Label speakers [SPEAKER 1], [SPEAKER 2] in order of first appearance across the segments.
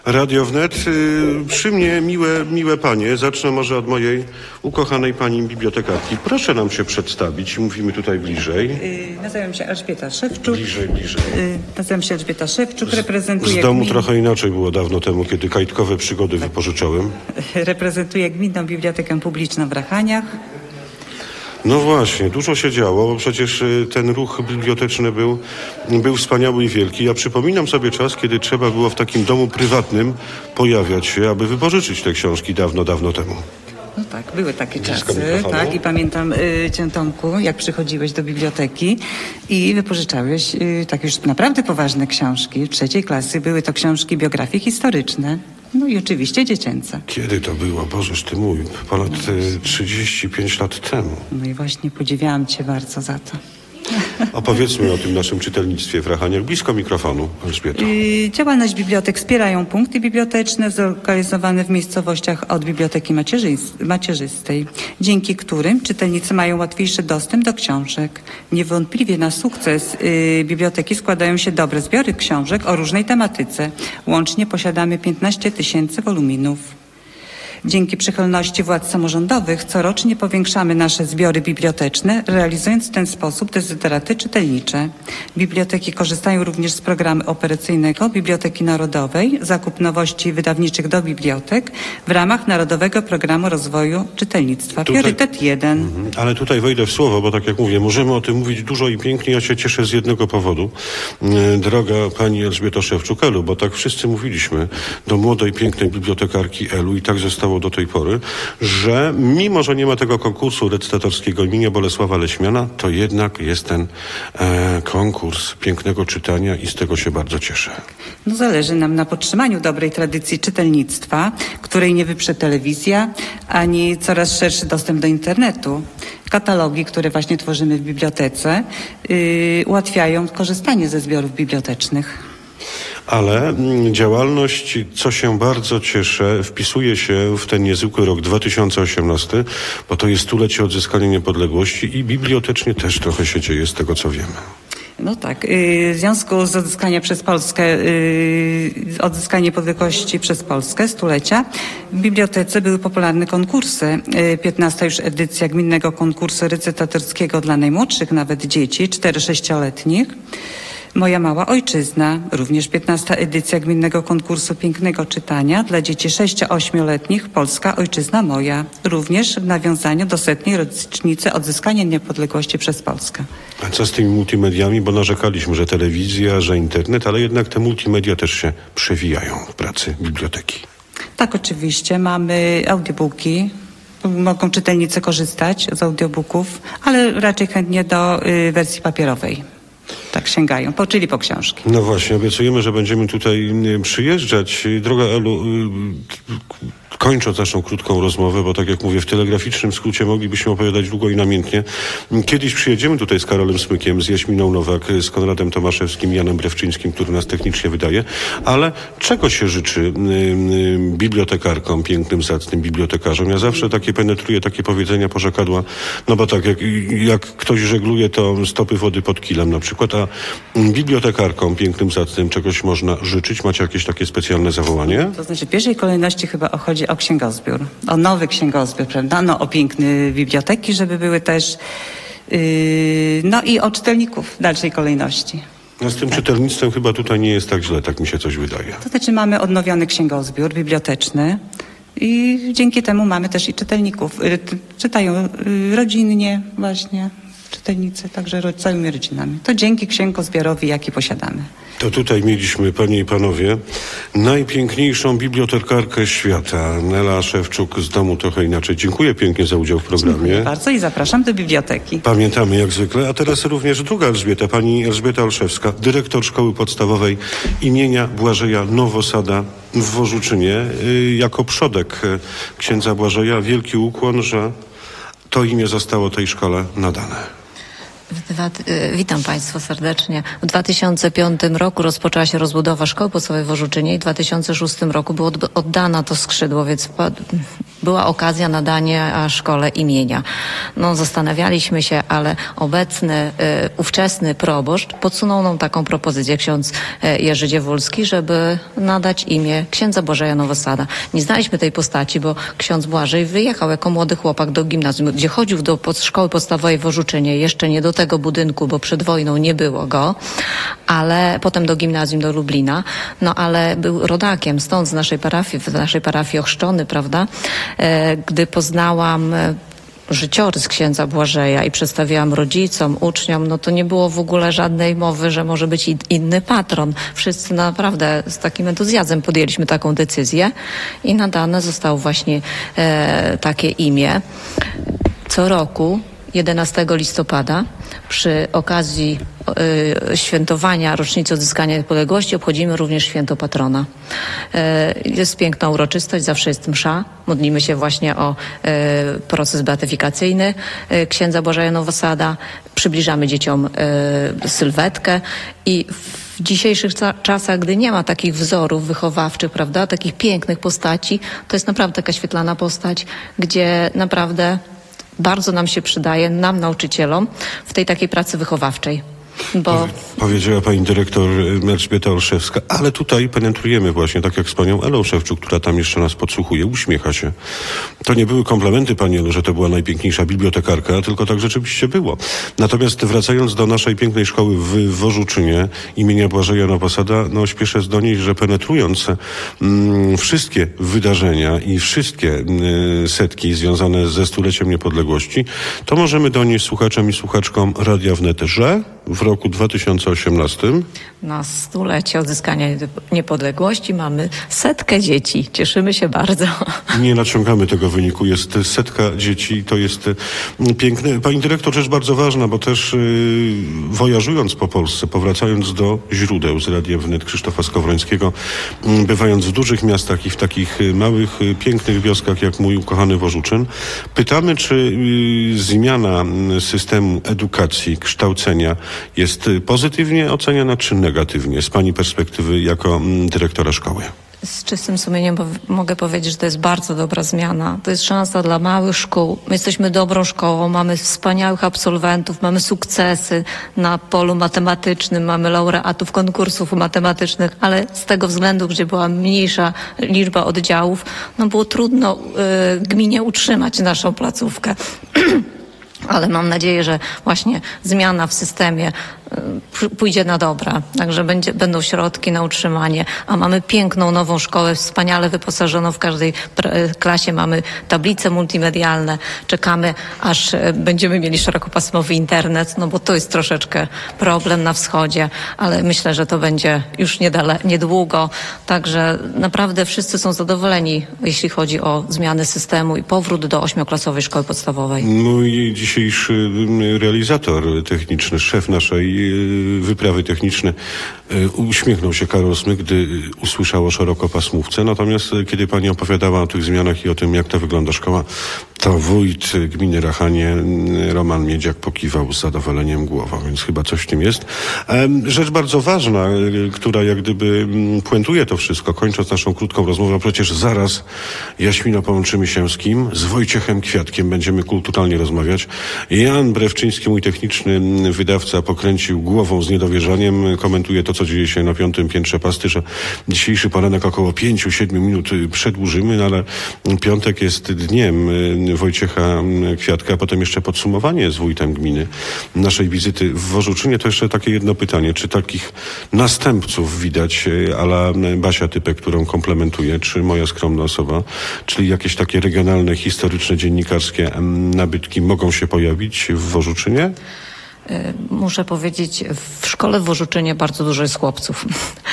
[SPEAKER 1] Radio Wnet, przy mnie miłe panie. Zacznę może od mojej ukochanej pani bibliotekarki. Proszę nam się przedstawić. Mówimy tutaj bliżej.
[SPEAKER 2] Nazywam się Elżbieta Szewczuk.
[SPEAKER 1] Bliżej.
[SPEAKER 2] Nazywam się Elżbieta Szewczuk, reprezentuję
[SPEAKER 1] Z domu trochę inaczej było dawno temu, kiedy kajtkowe przygody wypożyczałem.
[SPEAKER 2] Reprezentuję Gminną Bibliotekę Publiczną w Rachaniach.
[SPEAKER 1] No właśnie, dużo się działo, bo przecież ten ruch biblioteczny był wspaniały i wielki. Ja przypominam sobie czas, kiedy trzeba było w takim domu prywatnym pojawiać się, aby wypożyczyć te książki dawno temu.
[SPEAKER 2] No tak, były takie czasy, tak, i pamiętam cię, Tomku, jak przychodziłeś do biblioteki i wypożyczałeś tak już naprawdę poważne książki. 3. klasy były to książki biografii historyczne. No i oczywiście dziecięce.
[SPEAKER 1] Kiedy to było? Bożeż ty mój, ponad 35 lat temu.
[SPEAKER 2] No i właśnie podziwiałam cię bardzo za to.
[SPEAKER 1] Opowiedzmy o tym naszym czytelnictwie w Rachaniach. Blisko mikrofonu, Elżbieto.
[SPEAKER 2] Działalność bibliotek wspierają punkty biblioteczne zlokalizowane w miejscowościach od biblioteki macierzystej, dzięki którym czytelnicy mają łatwiejszy dostęp do książek. Niewątpliwie na sukces biblioteki składają się dobre zbiory książek o różnej tematyce. Łącznie posiadamy 15 000 woluminów. Dzięki przychylności władz samorządowych corocznie powiększamy nasze zbiory biblioteczne, realizując w ten sposób dezyderaty czytelnicze. Biblioteki korzystają również z programu operacyjnego Biblioteki Narodowej, zakup nowości wydawniczych do bibliotek w ramach Narodowego Programu Rozwoju Czytelnictwa. Priorytet 1.
[SPEAKER 1] Ale tutaj wejdę w słowo, bo tak jak mówię, możemy o tym mówić dużo i pięknie. Ja się cieszę z jednego powodu, droga pani Elżbieto Szewczuk, Elu, bo tak wszyscy mówiliśmy do młodej, pięknej bibliotekarki Elu i tak zostało do tej pory, że mimo, że nie ma tego konkursu recytatorskiego imienia Bolesława Leśmiana, to jednak jest ten konkurs pięknego czytania i z tego się bardzo cieszę.
[SPEAKER 2] No zależy nam na podtrzymaniu dobrej tradycji czytelnictwa, której nie wyprze telewizja, ani coraz szerszy dostęp do internetu. Katalogi, które właśnie tworzymy w bibliotece, ułatwiają korzystanie ze zbiorów bibliotecznych.
[SPEAKER 1] Ale działalność, co się bardzo cieszę, wpisuje się w ten niezwykły rok 2018, bo to jest 100-lecie odzyskania niepodległości i bibliotecznie też trochę się dzieje z tego, co wiemy.
[SPEAKER 2] No tak, w związku z odzyskanie niepodległości przez Polskę, 100-lecia, w bibliotece były popularne konkursy. 15. już edycja gminnego konkursu recytatorskiego dla najmłodszych nawet dzieci, 4-6-letnich. Moja mała ojczyzna, również 15. edycja gminnego konkursu pięknego czytania dla dzieci 6-8-letnich Polska ojczyzna moja, również w nawiązaniu do 100. rocznicy odzyskania niepodległości przez Polskę.
[SPEAKER 1] A co z tymi multimediami, bo narzekaliśmy, że telewizja, że internet, ale jednak te multimedia też się przewijają w pracy biblioteki.
[SPEAKER 2] Tak, oczywiście, mamy audiobooki. Mogą czytelnicy korzystać z audiobooków, ale raczej chętnie do wersji papierowej. Tak sięgają, czyli po książki.
[SPEAKER 1] No właśnie, obiecujemy, że będziemy tutaj przyjeżdżać. Droga Elu, kończąc naszą krótką rozmowę, bo tak jak mówię, w telegraficznym skrócie moglibyśmy opowiadać długo i namiętnie. Kiedyś przyjedziemy tutaj z Karolem Smykiem, z Jaśminą Nowak, z Konradem Tomaszewskim, Janem Brewczyńskim, który nas technicznie wydaje. Ale czego się życzy bibliotekarkom, pięknym, zacnym bibliotekarzom? Ja zawsze penetruję takie powiedzenia, porzekadła, no bo tak jak ktoś żegluje, to stopy wody pod kilem na przykład, a bibliotekarkom, pięknym, zacnym czegoś można życzyć? Macie jakieś takie specjalne zawołanie?
[SPEAKER 2] To znaczy w pierwszej kolejności chyba chodzi o księgozbiór, o nowy księgozbiór, prawda? No o piękne biblioteki, żeby były też, no i o czytelników w dalszej kolejności.
[SPEAKER 1] No z tym czytelnictwem chyba tutaj nie jest tak źle, tak mi się coś wydaje.
[SPEAKER 2] To znaczy mamy odnowiony księgozbiór biblioteczny i dzięki temu mamy też i czytelników. Czytają rodzinnie właśnie czytelnicy, także całymi rodzinami. To dzięki księgozbiorowi, jaki posiadamy.
[SPEAKER 1] To tutaj mieliśmy, panie i panowie, najpiękniejszą bibliotekarkę świata, Nela Szewczuk z domu trochę inaczej. Dziękuję pięknie za udział w programie.
[SPEAKER 2] Dziękuję bardzo i zapraszam do biblioteki.
[SPEAKER 1] Pamiętamy jak zwykle, a teraz również druga Elżbieta, pani Elżbieta Olszewska, dyrektor Szkoły Podstawowej imienia Błażeja Nowosada w Worzuczynie. Jako przodek księdza Błażeja wielki ukłon, że to imię zostało tej szkole nadane.
[SPEAKER 3] Witam Państwa serdecznie. W 2005 roku rozpoczęła się rozbudowa Szkoły Podstawowej w Worzuczynie i w 2006 roku było oddana to skrzydło, więc była okazja nadania szkole imienia. No, zastanawialiśmy się, ale obecny, ówczesny proboszcz podsunął nam taką propozycję, ksiądz Jerzy Dziewulski, żeby nadać imię księdza Błażeja Nowosada. Nie znaliśmy tej postaci, bo ksiądz Błażej wyjechał jako młody chłopak do gimnazjum, gdzie chodził do szkoły podstawowej w Ożuczynie, jeszcze nie do tego budynku, bo przed wojną nie było go, ale potem do gimnazjum do Lublina, no ale był rodakiem, stąd z naszej parafii ochrzczony, prawda? Gdy poznałam życiorys księdza Błażeja i przedstawiłam rodzicom, uczniom, no to nie było w ogóle żadnej mowy, że może być inny patron. Wszyscy naprawdę z takim entuzjazmem podjęliśmy taką decyzję i nadane zostało właśnie takie imię. Co roku 11 listopada przy okazji świętowania rocznicy odzyskania niepodległości obchodzimy również święto patrona. Jest piękna uroczystość, zawsze jest msza. Modlimy się właśnie o proces beatyfikacyjny księdza Błażeja Nowosada. Przybliżamy dzieciom sylwetkę i w dzisiejszych czasach, gdy nie ma takich wzorów wychowawczych, prawda, takich pięknych postaci, to jest naprawdę taka świetlana postać, gdzie naprawdę bardzo nam się przydaje, nam nauczycielom, w tej takiej pracy wychowawczej. Bo...
[SPEAKER 1] Powiedziała pani dyrektor Elżbieta Olszewska, ale tutaj penetrujemy właśnie, tak jak z panią Elą Szewczuk, która tam jeszcze nas podsłuchuje, uśmiecha się. To nie były komplementy pani Elu, że to była najpiękniejsza bibliotekarka, tylko tak rzeczywiście było. Natomiast wracając do naszej pięknej szkoły w Ożuczynie imienia Błażeja Nowosada, no śpieszę donieść, że penetrując wszystkie wydarzenia i wszystkie setki związane ze stuleciem niepodległości, to możemy donieść słuchaczom i słuchaczkom Radia Wnet, że w roku 2018
[SPEAKER 3] na stulecie odzyskania niepodległości mamy 100 dzieci. Cieszymy się bardzo.
[SPEAKER 1] Nie naciągamy tego wyniku. Jest 100 dzieci i to jest piękne. Pani dyrektor, rzecz bardzo ważna, bo też wojażując po Polsce, powracając do źródeł z Radiem Wnet Krzysztofa Skowrońskiego, bywając w dużych miastach i w takich małych, pięknych wioskach jak mój ukochany Wożuczyn, pytamy, czy zmiana systemu edukacji, kształcenia jest pozytywnie oceniana, czy negatywnie z pani perspektywy jako dyrektora szkoły?
[SPEAKER 3] Z czystym sumieniem mogę powiedzieć, że to jest bardzo dobra zmiana. To jest szansa dla małych szkół. My jesteśmy dobrą szkołą, mamy wspaniałych absolwentów, mamy sukcesy na polu matematycznym, mamy laureatów konkursów matematycznych, ale z tego względu, gdzie była mniejsza liczba oddziałów, no było trudno gminie utrzymać naszą placówkę. Ale mam nadzieję, że właśnie zmiana w systemie pójdzie na dobre. Także będą środki na utrzymanie, a mamy piękną, nową szkołę, wspaniale wyposażoną. W każdej klasie mamy tablice multimedialne. Czekamy, aż będziemy mieli szerokopasmowy internet, no bo to jest troszeczkę problem na wschodzie, ale myślę, że to będzie już niedługo. Także naprawdę wszyscy są zadowoleni, jeśli chodzi o zmiany systemu i powrót do 8-klasowej szkoły podstawowej.
[SPEAKER 1] Mój dzisiejszy realizator techniczny, szef naszej wyprawy techniczne, uśmiechnął się Karol Smyk, gdy usłyszał o szerokopasmówce. Natomiast kiedy pani opowiadała o tych zmianach i o tym, jak to wygląda szkoła, to wójt gminy Rachanie, Roman Miedziak, pokiwał z zadowoleniem głową, więc chyba coś w tym jest. Rzecz bardzo ważna, która jak gdyby puentuje to wszystko, kończąc naszą krótką rozmowę, przecież zaraz, Jaśmino, połączymy się z kim? Z Wojciechem Kwiatkiem. Będziemy kulturalnie rozmawiać. Jan Brewczyński, mój techniczny wydawca, pokręcił głową z niedowierzaniem, komentuje to, co dzieje się na 5. piętrze Pasty, że dzisiejszy poranek około 5-7 minut przedłużymy, no ale piątek jest dniem Wojciecha Kwiatka, a potem jeszcze podsumowanie z wójtem gminy naszej wizyty w Wożuczynie. To jeszcze takie jedno pytanie, czy takich następców widać a la Basia Typek, którą komplementuję, czy moja skromna osoba, czyli jakieś takie regionalne, historyczne, dziennikarskie nabytki mogą się pojawić w Wożuczynie?
[SPEAKER 3] Muszę powiedzieć, w szkole w Wożuczynie bardzo dużo jest chłopców.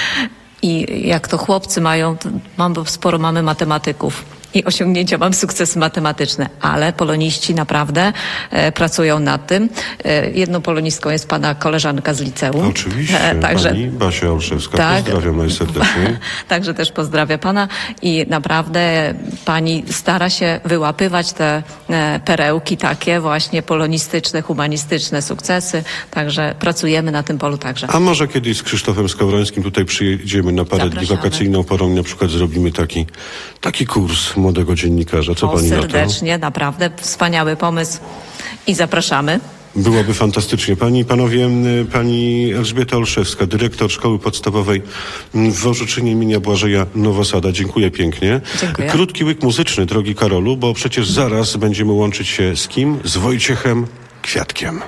[SPEAKER 3] I jak to chłopcy mają, to sporo mamy matematyków. I osiągnięcia, mam sukcesy matematyczne, ale poloniści naprawdę pracują nad tym. Jedną polonistką jest pana koleżanka z liceum.
[SPEAKER 1] Oczywiście, także, pani Basia Olszewska, tak, pozdrawiam najserdeczniej.
[SPEAKER 3] Także też pozdrawia pana i naprawdę pani stara się wyłapywać te perełki takie właśnie polonistyczne, humanistyczne sukcesy, także pracujemy na tym polu także.
[SPEAKER 1] A może kiedyś z Krzysztofem Skowrońskim tutaj przyjedziemy na parę dni wakacyjną porą, na przykład zrobimy taki kurs młodego dziennikarza. Co pani na to?
[SPEAKER 3] Serdecznie, naprawdę wspaniały pomysł i zapraszamy.
[SPEAKER 1] Byłoby fantastycznie. Panie i panowie, pani Elżbieta Olszewska, dyrektor Szkoły Podstawowej w Worzyczynie imienia Błażeja Nowosada. Dziękuję pięknie.
[SPEAKER 3] Dziękuję.
[SPEAKER 1] Krótki łyk muzyczny, drogi Karolu, bo przecież zaraz będziemy łączyć się z kim? Z Wojciechem Kwiatkiem.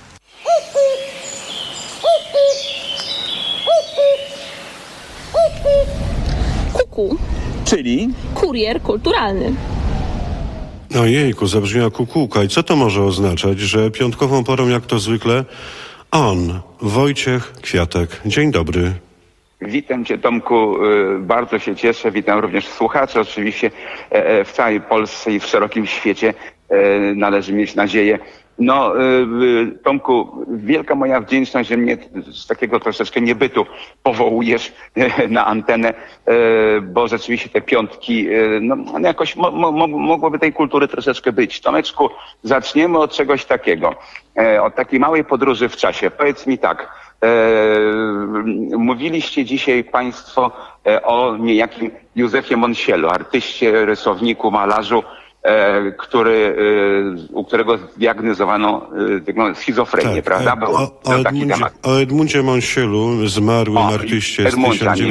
[SPEAKER 4] Kuku,
[SPEAKER 5] Czyli?
[SPEAKER 4] kurier kulturalny.
[SPEAKER 1] Ojejku, zabrzmiała kukułka. I co to może oznaczać, że piątkową porą, jak to zwykle, on, Wojciech Kwiatek. Dzień dobry.
[SPEAKER 5] Witam Cię, Tomku, bardzo się cieszę. Witam również słuchaczy oczywiście w całej Polsce i w szerokim świecie. Należy mieć nadzieję. No, Tomku, wielka moja wdzięczność, że mnie z takiego troszeczkę niebytu powołujesz na antenę, bo rzeczywiście te piątki, no jakoś mogłoby tej kultury troszeczkę być. Tomeczku, zaczniemy od czegoś takiego, od takiej małej podróży w czasie. Powiedz mi tak, mówiliście dzisiaj Państwo o niejakim Józefie Monsielu, artyście, rysowniku, malarzu, u którego zdiagnozowano schizofrenię, prawda? Taki temat.
[SPEAKER 1] O Edmundzie Monsielu, zmarłym artyście z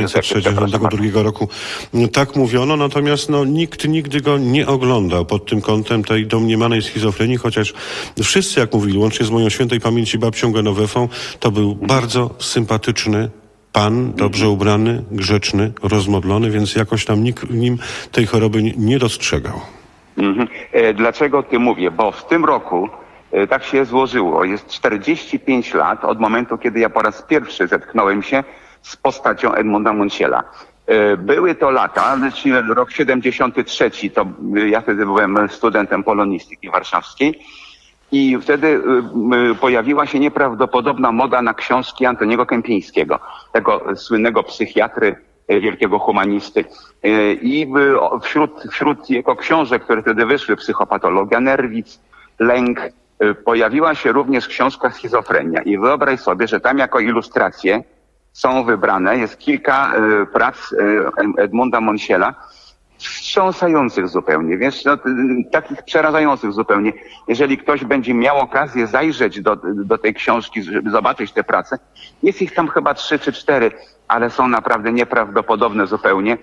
[SPEAKER 1] 1962 roku, tak mówiono, natomiast nikt nigdy go nie oglądał pod tym kątem tej domniemanej schizofrenii, chociaż wszyscy, jak mówili, łącznie z moją świętej pamięci babcią Genowefą, to był bardzo sympatyczny pan, dobrze ubrany, grzeczny, rozmodlony, więc jakoś tam nikt w nim tej choroby nie dostrzegał.
[SPEAKER 5] Dlaczego ty mówię? Bo w tym roku tak się złożyło. Jest 45 lat od momentu, kiedy ja po raz pierwszy zetknąłem się z postacią Edmunda Monsiela. Były to lata, czyli rok 73, to ja wtedy byłem studentem polonistyki warszawskiej i wtedy pojawiła się nieprawdopodobna moda na książki Antoniego Kępińskiego, tego słynnego psychiatry, wielkiego humanisty. I wśród jego książek, które wtedy wyszły, Psychopatologia nerwic, Lęk, pojawiła się również książka Schizofrenia. I wyobraź sobie, że tam jako ilustracje są wybrane, jest kilka prac Edmunda Monsiela, wstrząsających zupełnie, wiesz, takich przerażających zupełnie. Jeżeli ktoś będzie miał okazję zajrzeć do tej książki, żeby zobaczyć te prace, jest ich tam chyba 3 czy 4, ale są naprawdę nieprawdopodobne zupełnie,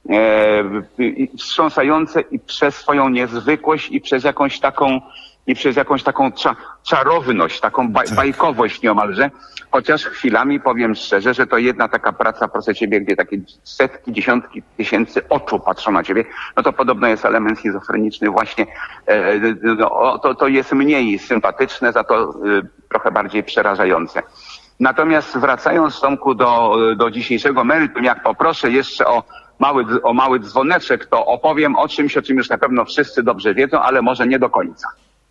[SPEAKER 5] wstrząsające i przez swoją niezwykłość i przez jakąś taką czarowność, taką bajkowość nieomalże, chociaż chwilami powiem szczerze, że to jedna taka praca, proszę ciebie, gdzie takie setki, dziesiątki tysięcy oczu patrzą na ciebie, no to podobno jest element schizofreniczny właśnie, to jest mniej sympatyczne, za to trochę bardziej przerażające. Natomiast wracając, Tomku, do dzisiejszego meritum, jak poproszę jeszcze o mały dzwoneczek, to opowiem o czymś już na pewno wszyscy dobrze wiedzą, ale może nie do końca.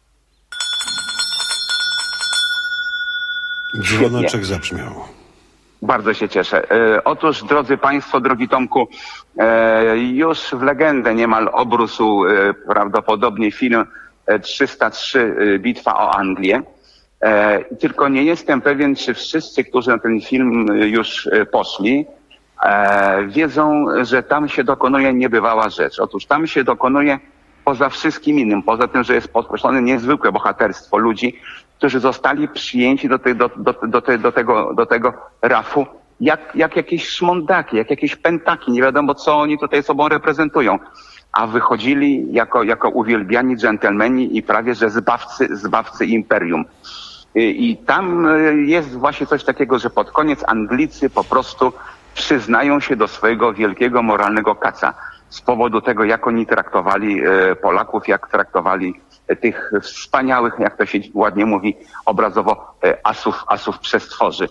[SPEAKER 1] Dzwoneczek zabrzmiał.
[SPEAKER 5] Bardzo się cieszę. Otóż, drodzy Państwo, drogi Tomku, już w legendę niemal obrósł prawdopodobnie film 303 Bitwa o Anglię. Tylko nie jestem pewien, czy wszyscy, którzy na ten film już poszli, wiedzą, że tam się dokonuje niebywała rzecz. Otóż tam się dokonuje poza wszystkim innym, poza tym, że jest podkreślone niezwykłe bohaterstwo ludzi, którzy zostali przyjęci do tego rafu jak jakieś szmondaki, jak jakieś pentaki, nie wiadomo co oni tutaj sobą reprezentują, a wychodzili jako uwielbiani dżentelmeni i prawie że zbawcy imperium. I tam jest właśnie coś takiego, że pod koniec Anglicy po prostu przyznają się do swojego wielkiego moralnego kaca z powodu tego, jak oni traktowali Polaków, jak traktowali tych wspaniałych, jak to się ładnie mówi obrazowo, asów przestworzy.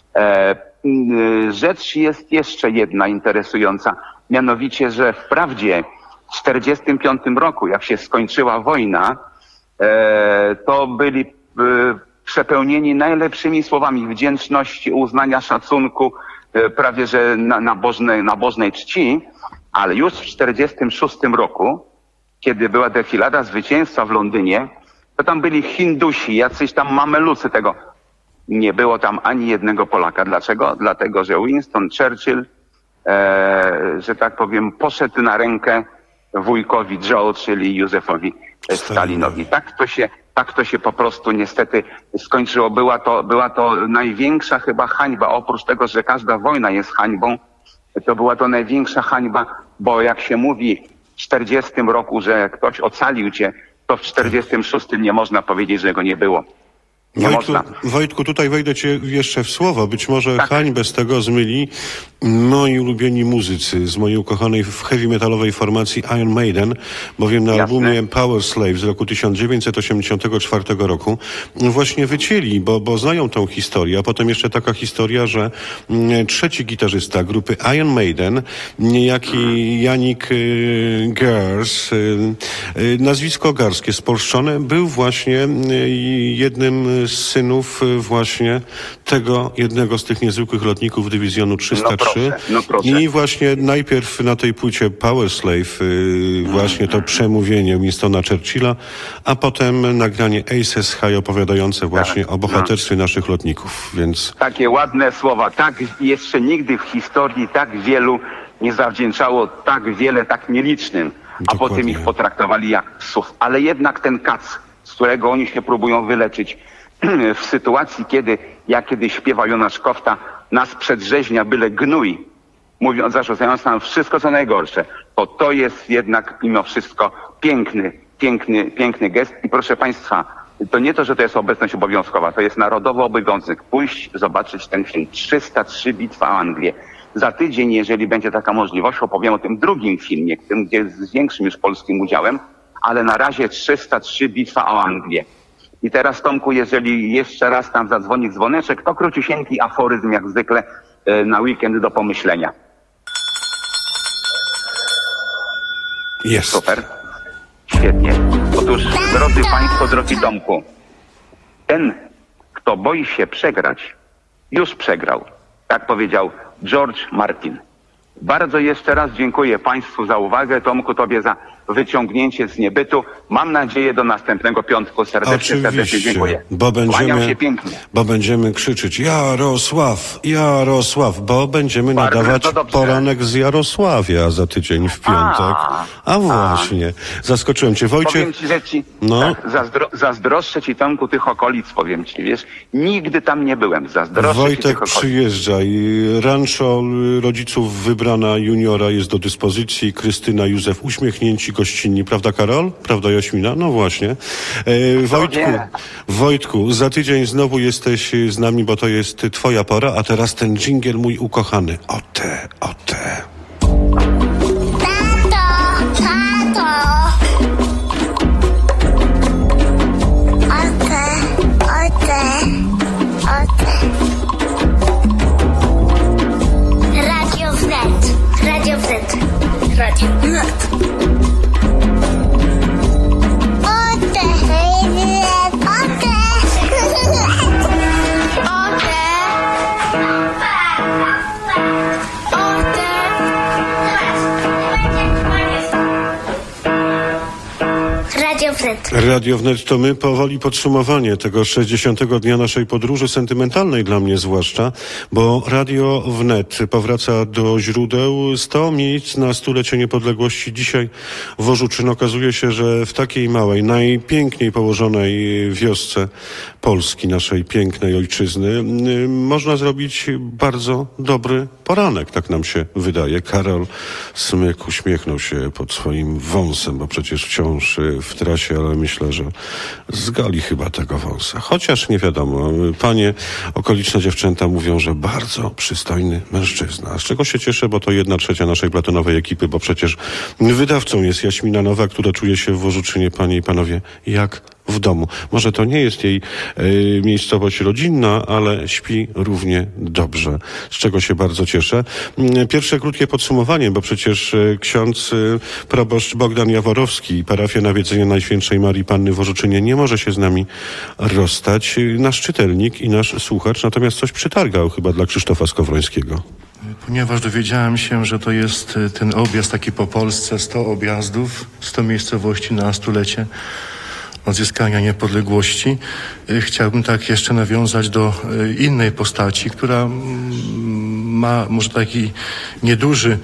[SPEAKER 5] Rzecz jest jeszcze jedna interesująca, mianowicie, że wprawdzie w 1945 roku, jak się skończyła wojna, to byli przepełnieni najlepszymi słowami wdzięczności, uznania, szacunku, prawie że nabożnej czci, ale już w 1946 roku, kiedy była defilada zwycięstwa w Londynie, to tam byli Hindusi, jacyś tam mamelucy tego. Nie było tam ani jednego Polaka. Dlaczego? Dlatego, że Winston Churchill, że tak powiem, poszedł na rękę wujkowi Joe, czyli Józefowi Stalinowi. Tak to się po prostu niestety skończyło. Była to największa chyba hańba, oprócz tego, że każda wojna jest hańbą, to była to największa hańba, bo jak się mówi w 40 roku, że ktoś ocalił cię, to w 46 nie można powiedzieć, że go nie było.
[SPEAKER 1] Wojtku, tutaj wejdę ci jeszcze w słowo. Być może
[SPEAKER 5] Tak.
[SPEAKER 1] hańbę z tego zmyli moi ulubieni muzycy z mojej ukochanej heavy metalowej formacji Iron Maiden, bowiem na
[SPEAKER 5] Jasne.
[SPEAKER 1] albumie Power Slave z roku 1984 roku właśnie wycięli, bo znają tą historię, a potem jeszcze taka historia, że trzeci gitarzysta grupy Iron Maiden, niejaki Janik Gers, nazwisko garskie spolszczone, był właśnie jednym z synów właśnie tego jednego z tych niezwykłych lotników dywizjonu 303.
[SPEAKER 5] No proszę.
[SPEAKER 1] I właśnie najpierw na tej płycie Power Slave właśnie to przemówienie Winstona Churchilla, a potem nagranie Aces High opowiadające właśnie o bohaterstwie naszych lotników, więc...
[SPEAKER 5] Takie ładne słowa. Tak jeszcze nigdy w historii tak wielu nie zawdzięczało tak wiele tak nielicznym, a
[SPEAKER 1] Dokładnie.
[SPEAKER 5] potem ich potraktowali jak psów. Ale jednak ten kac, z którego oni się próbują wyleczyć w sytuacji, kiedy, jak kiedyś śpiewał Jonasz Kofta, nas przedrzeźnia byle gnój, mówiąc, zarzucając nam wszystko co najgorsze, to jest jednak mimo wszystko piękny gest. I proszę Państwa, to nie to, że to jest obecność obowiązkowa, to jest narodowy obowiązek pójść, zobaczyć ten film 303 Bitwa o Anglię. Za tydzień, jeżeli będzie taka możliwość, opowiem o tym drugim filmie, tym, gdzie z większym już polskim udziałem, ale na razie 303 Bitwa o Anglię. I teraz, Tomku, jeżeli jeszcze raz tam zadzwoni dzwoneczek, to króciusieńki aforyzm jak zwykle na weekend do pomyślenia.
[SPEAKER 1] Jest.
[SPEAKER 5] Super. Świetnie. Otóż, drodzy Państwo, drogi Tomku, ten, kto boi się przegrać, już przegrał. Tak powiedział George Martin. Bardzo jeszcze raz dziękuję Państwu za uwagę. Tomku, Tobie za wyciągnięcie z niebytu. Mam nadzieję do następnego piątku. Serdecznie dziękuję. Kłaniam się pięknie.
[SPEAKER 1] Bo będziemy krzyczeć Jarosław, bo będziemy
[SPEAKER 5] Bardzo
[SPEAKER 1] nadawać
[SPEAKER 5] dobrze.
[SPEAKER 1] poranek z Jarosławia za tydzień w piątek. A właśnie, zaskoczyłem cię. Wojciech,
[SPEAKER 5] Powiem Ci, że tak, zazdroszczę Ci, Tomku, tych okolic, powiem Ci, wiesz, nigdy tam nie byłem. Zazdroszczę Ci
[SPEAKER 1] Wojtek
[SPEAKER 5] tych okolic.
[SPEAKER 1] przyjeżdża i rancho rodziców wybrana juniora jest do dyspozycji. Krystyna, Józef uśmiechnięci, gościnni. Prawda, Karol? Prawda, Jaśmina? No właśnie. Wojtku, za tydzień znowu jesteś z nami, bo to jest twoja pora, a teraz ten dżingiel mój ukochany. O te.
[SPEAKER 6] Radio Wnet.
[SPEAKER 1] Radio Wnet to my, powoli podsumowanie tego 60. dnia naszej podróży, sentymentalnej dla mnie zwłaszcza, bo Radio Wnet powraca do źródeł. 100 miejsc na stulecie niepodległości. Dzisiaj w Ożuczyn. Okazuje się, że w takiej małej, najpiękniej położonej wiosce Polski, naszej pięknej ojczyzny, można zrobić bardzo dobry poranek, tak nam się wydaje. Karol Smyk uśmiechnął się pod swoim wąsem, bo przecież wciąż w trasie, ale myślę, że zgali chyba tego wąsa. Chociaż nie wiadomo. Panie, okoliczne dziewczęta mówią, że bardzo przystojny mężczyzna. Z czego się cieszę, bo to 1/3 naszej platonowej ekipy, bo przecież wydawcą jest Jaśmina Nowa, która czuje się w Ożuczynie, panie i panowie, jak w domu. Może to nie jest jej miejscowość rodzinna, ale śpi równie dobrze, z czego się bardzo cieszę. Pierwsze krótkie podsumowanie, bo przecież ksiądz proboszcz Bogdan Jaworowski, parafia Nawiedzenia Najświętszej Marii Panny w Ożuczynie, nie może się z nami rozstać. Nasz czytelnik i nasz słuchacz natomiast coś przytargał chyba dla Krzysztofa Skowrońskiego.
[SPEAKER 7] Ponieważ dowiedziałem się, że to jest ten objazd taki po Polsce, 100 objazdów, 100 miejscowości na stulecie odzyskania niepodległości. Chciałbym tak jeszcze nawiązać do innej postaci, która ma może taki nieduży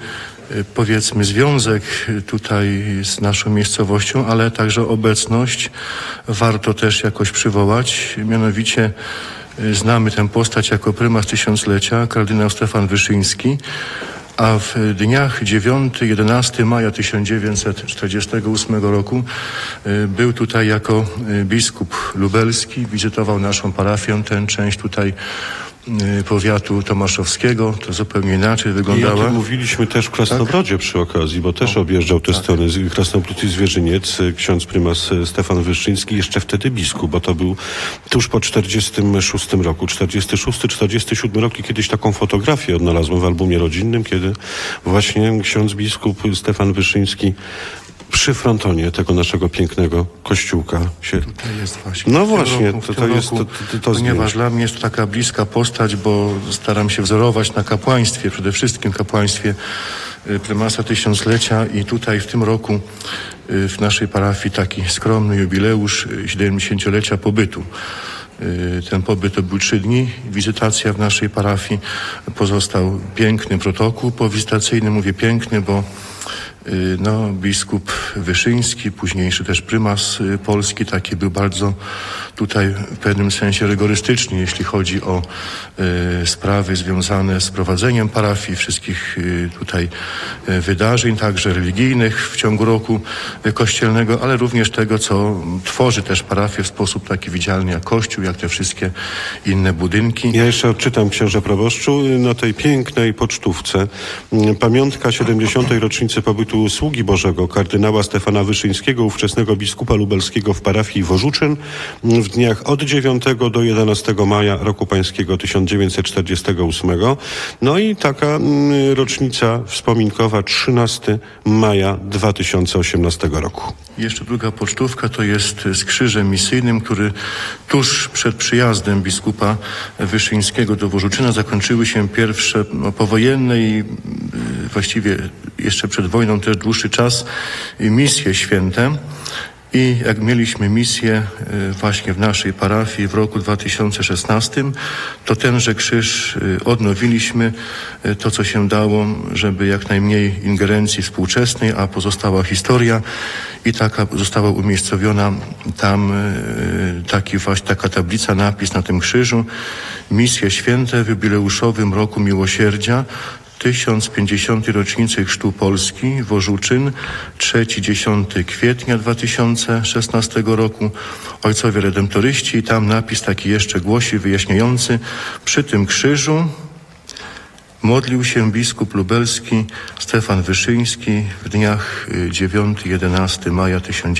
[SPEAKER 7] powiedzmy związek tutaj z naszą miejscowością, ale także obecność warto też jakoś przywołać. Mianowicie znamy tę postać jako prymas tysiąclecia, kardynał Stefan Wyszyński, a w dniach 9-11 maja 1948 roku był tutaj jako biskup lubelski, wizytował naszą parafię, tę część tutaj powiatu tomaszowskiego, to zupełnie inaczej
[SPEAKER 1] I o
[SPEAKER 7] wyglądała.
[SPEAKER 1] tym mówiliśmy też w Krasnobrodzie przy okazji, bo też objeżdżał te strony Krasnobród i Zwierzyniec, ksiądz prymas Stefan Wyszyński, jeszcze wtedy biskup, bo to był tuż po 46 roku, 46-47 rok i kiedyś taką fotografię odnalazłem w albumie rodzinnym, kiedy właśnie ksiądz biskup Stefan Wyszyński przy frontonie tego naszego pięknego kościółka się...
[SPEAKER 7] Tutaj jest właśnie.
[SPEAKER 1] No
[SPEAKER 7] w tym
[SPEAKER 1] właśnie,
[SPEAKER 7] roku,
[SPEAKER 1] to jest to
[SPEAKER 7] ponieważ dla mnie jest to taka bliska postać, bo staram się wzorować na kapłaństwie, przede wszystkim kapłaństwie prymasa tysiąclecia i tutaj w tym roku w naszej parafii taki skromny jubileusz 70-lecia pobytu. Ten pobyt to był 3 dni. Wizytacja w naszej parafii, pozostał piękny protokół powizytacyjny. Mówię piękny, bo biskup Wyszyński, późniejszy też prymas polski, taki był bardzo tutaj w pewnym sensie rygorystyczny, jeśli chodzi o sprawy związane z prowadzeniem parafii, wszystkich tutaj wydarzeń, także religijnych w ciągu roku kościelnego, ale również tego, co tworzy też parafię w sposób taki widzialny jak kościół, jak te wszystkie inne budynki.
[SPEAKER 1] Ja jeszcze odczytam, księże proboszczu, na tej pięknej pocztówce pamiątka 70. rocznicy pobytu Sługi Bożego kardynała Stefana Wyszyńskiego, ówczesnego biskupa lubelskiego w parafii Wożuczyn w dniach od 9 do 11 maja roku pańskiego 1948. No i taka rocznica wspominkowa 13 maja 2018 roku.
[SPEAKER 7] Jeszcze druga pocztówka to jest z krzyżem misyjnym, który tuż przed przyjazdem biskupa Wyszyńskiego do Wożuczyna zakończyły się pierwsze powojenne i właściwie jeszcze przed wojną też dłuższy czas misje święte. I jak mieliśmy misję właśnie w naszej parafii w roku 2016, to tenże krzyż odnowiliśmy, to co się dało, żeby jak najmniej ingerencji współczesnej, a pozostała historia i taka została umiejscowiona tam taka tablica, napis na tym krzyżu: misje święte w jubileuszowym roku miłosierdzia 1050. rocznicy Chrztu Polski, Wożuczyn, 3-10 kwietnia 2016 roku, ojcowie redemptoryści, i tam napis taki jeszcze głosi, wyjaśniający: przy tym krzyżu modlił się biskup lubelski Stefan Wyszyński w dniach 9-11 maja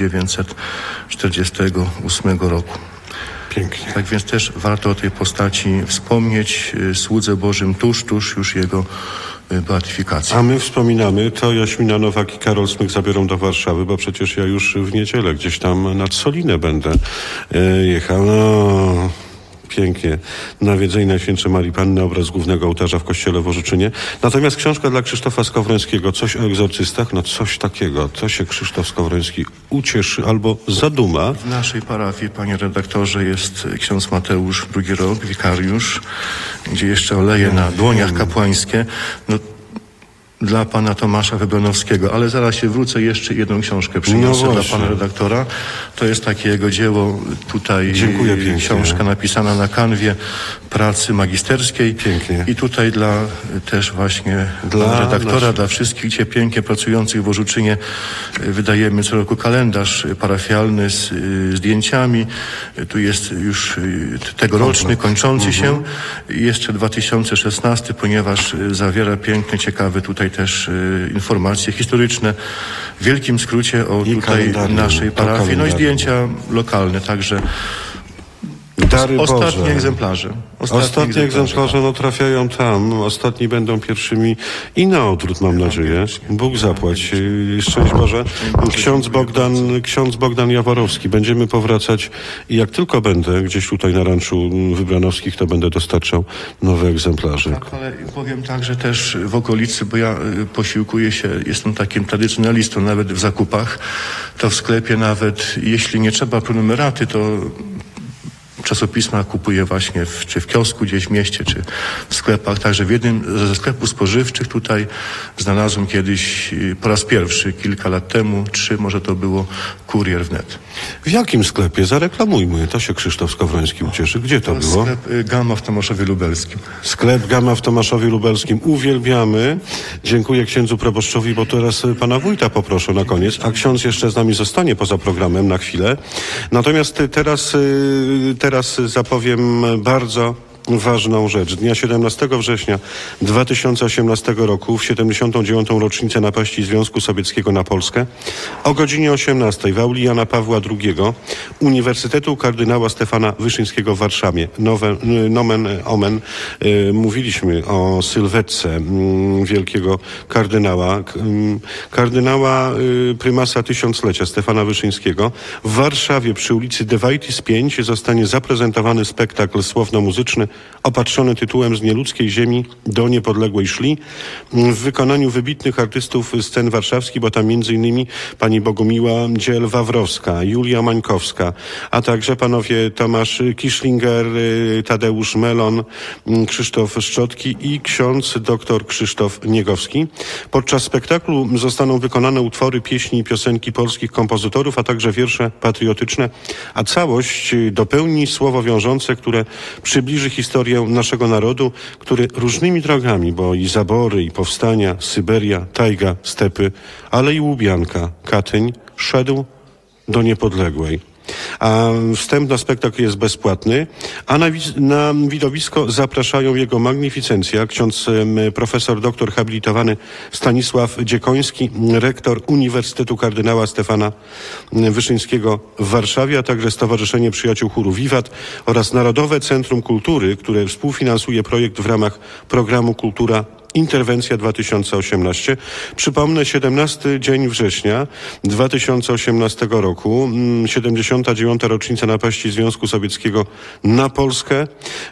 [SPEAKER 7] 1948 roku.
[SPEAKER 1] Pięknie.
[SPEAKER 7] Tak więc też warto o tej postaci wspomnieć, słudze Bożym tuż już jego beatyfikacji.
[SPEAKER 1] A my wspominamy, to Jaśmina Nowak i Karol Smyk zabiorą do Warszawy, bo przecież ja już w niedzielę gdzieś tam nad Solinę będę jechał. No, pięknie. Nawiedzenie Najświętszej Marii Panny, obraz głównego ołtarza w kościele w Wożuczynie. Natomiast książka dla Krzysztofa Skowrońskiego, coś o egzorcystach, no coś takiego. To się Krzysztof Skowroński ucieszy albo zaduma.
[SPEAKER 7] W naszej parafii, panie redaktorze, jest ksiądz Mateusz, drugi rok, wikariusz, gdzie jeszcze oleje na dłoniach kapłańskie. No, dla pana Tomasza Wybranowskiego, ale zaraz się wrócę, jeszcze jedną książkę przyniosę dla pana redaktora. To jest takie jego dzieło tutaj.
[SPEAKER 1] Dziękuję pięknie.
[SPEAKER 7] Książka napisana na kanwie pracy magisterskiej.
[SPEAKER 1] Pięknie.
[SPEAKER 7] I tutaj też właśnie dla redaktora, dla wszystkich gdzie pięknie pracujących w Wożuczynie wydajemy co roku kalendarz parafialny z zdjęciami. Tu jest już tegoroczny, kończący się. Jeszcze 2016, ponieważ zawiera piękne, ciekawe tutaj też informacje historyczne w wielkim skrócie o tutaj naszej parafii. No i zdjęcia lokalne, także ostatnie egzemplarze.
[SPEAKER 1] Ostatnie egzemplarze no, trafiają tam. Ostatni będą pierwszymi i na odwrót, mam nadzieję. Bóg zapłać. Szczęść Boże. Ksiądz Bogdan Jaworowski. Będziemy powracać i jak tylko będę gdzieś tutaj na ranczu Wybranowskich, to będę dostarczał nowe egzemplarze.
[SPEAKER 7] Tak, ale powiem tak, że też w okolicy, bo ja posiłkuję się, jestem takim tradycjonalistą, nawet w zakupach, to w sklepie nawet, jeśli nie trzeba prenumeraty, to czasopisma kupuję właśnie czy w kiosku gdzieś w mieście, czy w sklepach. Także w jednym ze sklepów spożywczych tutaj znalazłem kiedyś po raz pierwszy, kilka lat temu, może to było Kurier Wnet.
[SPEAKER 1] W jakim sklepie? Zareklamujmy. To się Krzysztof Skowroński ucieszy. Gdzie to było?
[SPEAKER 7] Sklep Gamma w Tomaszowie Lubelskim.
[SPEAKER 1] Sklep Gamma w Tomaszowie Lubelskim. Uwielbiamy. Dziękuję księdzu proboszczowi, bo teraz pana wójta poproszę na koniec, a ksiądz jeszcze z nami zostanie poza programem na chwilę. Natomiast teraz zapowiem bardzo ważną rzecz. Dnia 17 września 2018 roku, w 79. rocznicę napaści Związku Sowieckiego na Polskę, o godzinie 18 w auli Jana Pawła II Uniwersytetu Kardynała Stefana Wyszyńskiego w Warszawie. Nomen omen. Mówiliśmy o sylwetce wielkiego kardynała prymasa tysiąclecia Stefana Wyszyńskiego. W Warszawie przy ulicy Dewajtis 5 zostanie zaprezentowany spektakl słowno-muzyczny opatrzony tytułem Z nieludzkiej ziemi do niepodległej szli w wykonaniu wybitnych artystów scen warszawskich, bo tam m.in. pani Bogumiła Dziel-Wawrowska, Julia Mańkowska, a także panowie Tomasz Kiszlinger, Tadeusz Melon, Krzysztof Szczotki i ksiądz dr Krzysztof Niegowski. Podczas spektaklu zostaną wykonane utwory, pieśni i piosenki polskich kompozytorów, a także wiersze patriotyczne, a całość dopełni słowo wiążące, które przybliży historię naszego narodu, który różnymi drogami, bo i zabory, i powstania, Syberia, tajga, stepy, ale i Łubianka, Katyń, szedł do niepodległej. A wstęp na spektakl jest bezpłatny, a na widowisko zapraszają jego magnificencja, ksiądz profesor doktor habilitowany Stanisław Dziekoński, rektor Uniwersytetu Kardynała Stefana Wyszyńskiego w Warszawie, a także Stowarzyszenie Przyjaciół Chóru Wiwat oraz Narodowe Centrum Kultury, które współfinansuje projekt w ramach programu Kultura Interwencja 2018. Przypomnę, 17 dzień września 2018 roku, 79. rocznica napaści Związku Sowieckiego na Polskę.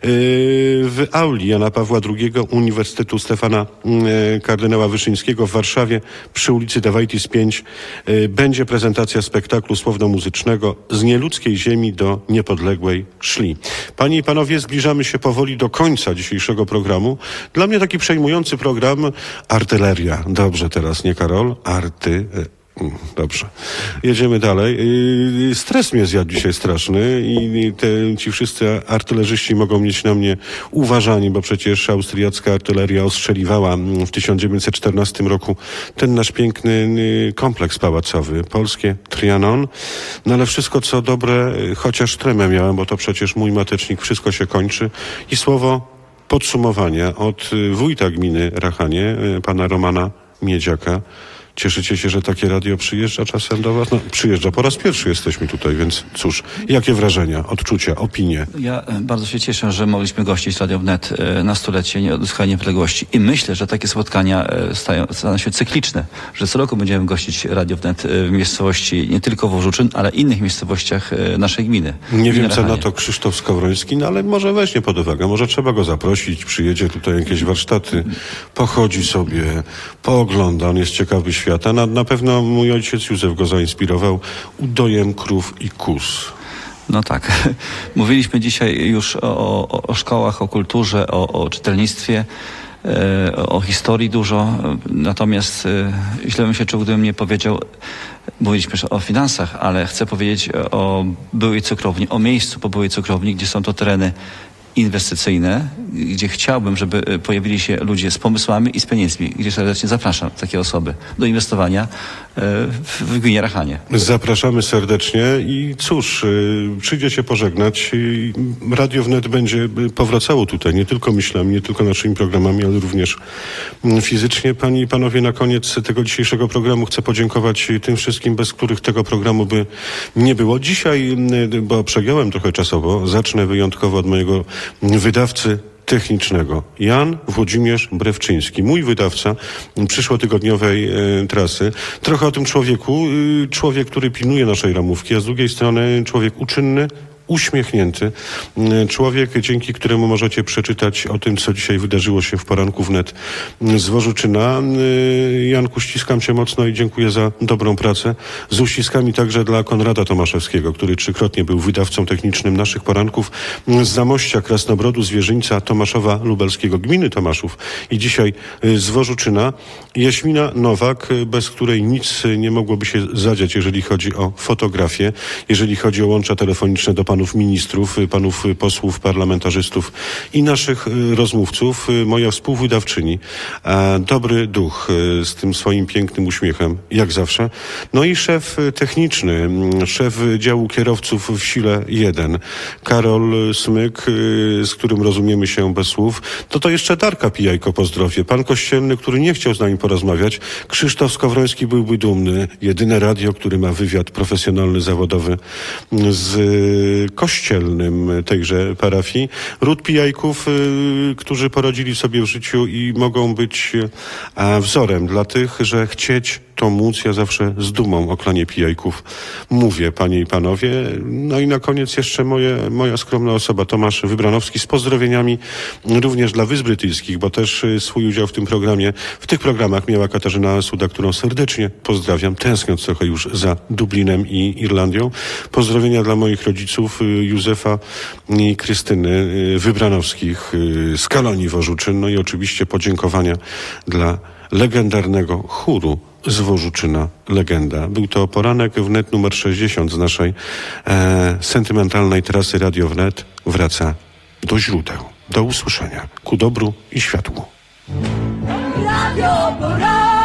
[SPEAKER 1] W auli Jana Pawła II Uniwersytetu Stefana Kardynała Wyszyńskiego w Warszawie przy ulicy Dewajtis 5 będzie prezentacja spektaklu słowno-muzycznego Z nieludzkiej ziemi do niepodległej szli. Panie i panowie, zbliżamy się powoli do końca dzisiejszego programu. Dla mnie taki przejmujący program Artyleria. Dobrze teraz, nie Karol? Dobrze. Jedziemy dalej. Stres mnie zjadł dzisiaj straszny i ci wszyscy artylerzyści mogą mieć na mnie uważani, bo przecież austriacka artyleria ostrzeliwała w 1914 roku ten nasz piękny kompleks pałacowy, polskie Trianon. No ale wszystko co dobre, chociaż tremę miałem, bo to przecież mój matecznik, wszystko się kończy. I słowo podsumowania od wójta gminy Rachanie, pana Romana Miedziaka. Cieszycie się, że takie radio przyjeżdża czasem do was? No, przyjeżdża. Po raz pierwszy jesteśmy tutaj, więc cóż, jakie wrażenia, odczucia, opinie?
[SPEAKER 8] Ja bardzo się cieszę, że mogliśmy gościć Radio Wnet na stulecie odzyskania niepodległości i myślę, że takie spotkania staną się cykliczne, że co roku będziemy gościć Radio Wnet w miejscowości nie tylko Wożuczyn, ale innych miejscowościach naszej gminy.
[SPEAKER 1] Nie wiem, co na to Krzysztof Skowroński, no ale może weźmie pod uwagę, może trzeba go zaprosić, przyjedzie tutaj jakieś warsztaty, pochodzi sobie, poogląda, on jest ciekawy świata. Na pewno mój ojciec Józef go zainspirował udojem krów i kóz.
[SPEAKER 8] No tak. Mówiliśmy dzisiaj już o szkołach, o kulturze, o czytelnictwie, o historii dużo. Natomiast źle bym się czuł, gdybym nie powiedział, mówiliśmy o finansach, ale chcę powiedzieć o byłej cukrowni, o miejscu po byłej cukrowni, gdzie są to tereny inwestycyjne, gdzie chciałbym, żeby pojawili się ludzie z pomysłami i z pieniędzmi, gdzie serdecznie zapraszam takie osoby do inwestowania w gminie Rachanie.
[SPEAKER 1] Zapraszamy serdecznie i cóż, przyjdzie się pożegnać. Radio Wnet będzie powracało tutaj, nie tylko myślami, nie tylko naszymi programami, ale również fizycznie. Panie i panowie, na koniec tego dzisiejszego programu chcę podziękować tym wszystkim, bez których tego programu by nie było. Dzisiaj, bo przegiąłem trochę czasowo, zacznę wyjątkowo od mojego wydawcy technicznego. Jan Włodzimierz Brewczyński, mój wydawca przyszłotygodniowej trasy. Trochę o tym człowieku. Człowiek, który pilnuje naszej ramówki, a z drugiej strony człowiek uczynny, uśmiechnięty. Człowiek, dzięki któremu możecie przeczytać o tym, co dzisiaj wydarzyło się w poranku wnet z Wożuczyna. Janku, ściskam cię mocno i dziękuję za dobrą pracę. Z uściskami także dla Konrada Tomaszewskiego, który trzykrotnie był wydawcą technicznym naszych poranków, z Zamościa, Krasnobrodu, Zwierzyńca, Tomaszowa Lubelskiego, gminy Tomaszów i dzisiaj z Wożuczyna. Jaśmina Nowak, bez której nic nie mogłoby się zadziać, jeżeli chodzi o fotografię, jeżeli chodzi o łącza telefoniczne do panów ministrów, panów posłów, parlamentarzystów i naszych rozmówców. Moja współwydawczyni, dobry duch z tym swoim pięknym uśmiechem, jak zawsze. No i szef techniczny, szef działu kierowców w Sile 1, Karol Smyk, z którym rozumiemy się bez słów. To jeszcze Darka Pijajko pozdrowię. Pan Kościelny, który nie chciał z nami porozmawiać. Krzysztof Skowroński byłby dumny. Jedyne radio, który ma wywiad profesjonalny, zawodowy z kościelnym tejże parafii. Ród Pijajków, którzy poradzili sobie w życiu i mogą być wzorem dla tych, że chcieć to móc. Ja zawsze z dumą o klanie Pijajków mówię, panie i panowie. No i na koniec jeszcze moja skromna osoba, Tomasz Wybranowski, z pozdrowieniami również dla Wysp Brytyjskich, bo też swój udział w tych programach miała Katarzyna Suda, którą serdecznie pozdrawiam, tęskniąc trochę już za Dublinem i Irlandią. Pozdrowienia dla moich rodziców Józefa i Krystyny Wybranowskich z Kalonii Wożuczyn. No i oczywiście podziękowania dla legendarnego chóru z Wożuczyna Legenda. Był to poranek wnet numer 60 z naszej sentymentalnej trasy Radio Wnet. Wraca do źródeł. Do usłyszenia. Ku dobru i światłu.
[SPEAKER 9] Radio